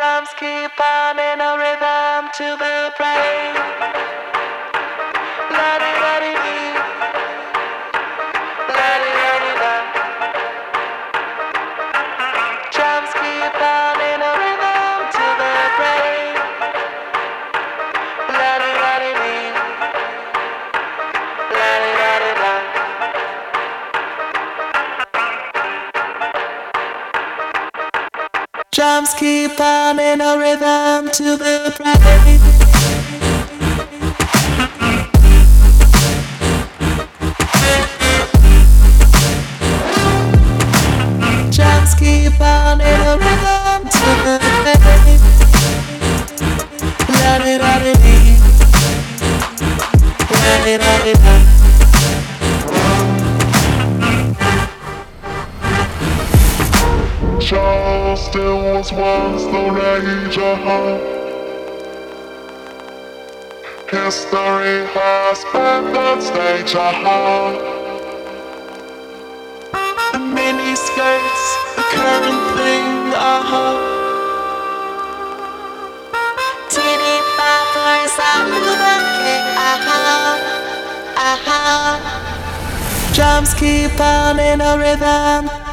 Drums keep on in a rhythm to the brain. La-di-da-di-dee, la-di-da-di-da. Drums keep on in a rhythm to the brain. La-di-da-di-dee, la-di-da-di-da. Drums keep on in a rhythm to the brain. Drums keep on in a rhythm to the brain. La-di-da-di-dee, la-di-da-di-da. Charleston was once the rage of home. History has been that stage of home. The mini skirts, the current thing, Teeny boppers out of the king, Drums keep on in a rhythm.